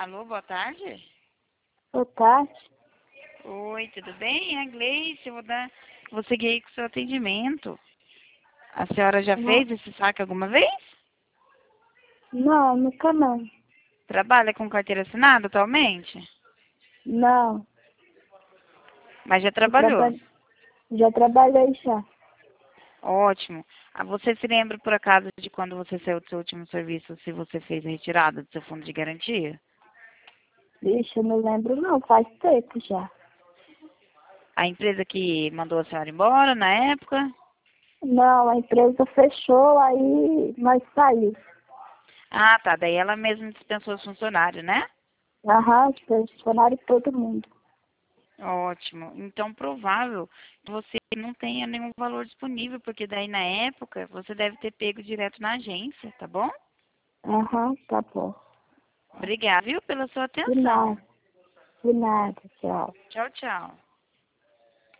Alô, boa tarde. Boa tarde. Oi, tudo bem? É a Gleice, vou seguir aí com o seu atendimento. A senhora já Não, fez esse saque alguma vez? não, nunca não. Trabalha com carteira assinada atualmente? Não, Mas já eu trabalhou. já trabalhei já. Ótimo. Ah, você se lembra, por acaso, de quando você saiu do seu último serviço, se você fez a retirada do seu fundo de garantia? Vixe, eu não lembro não, faz tempo já. A empresa que mandou a senhora embora na época? Não, a empresa fechou, aí nós saímos. Ah, tá. Daí ela mesma dispensou os funcionários, né? Aham, funcionário todo mundo. Ótimo. Então, provável que você não tenha nenhum valor disponível, porque daí na época você deve ter pego direto na agência, tá bom? Aham, tá bom. Obrigada, viu, pela sua De atenção. nada, de nada, tchau. Tchau, tchau.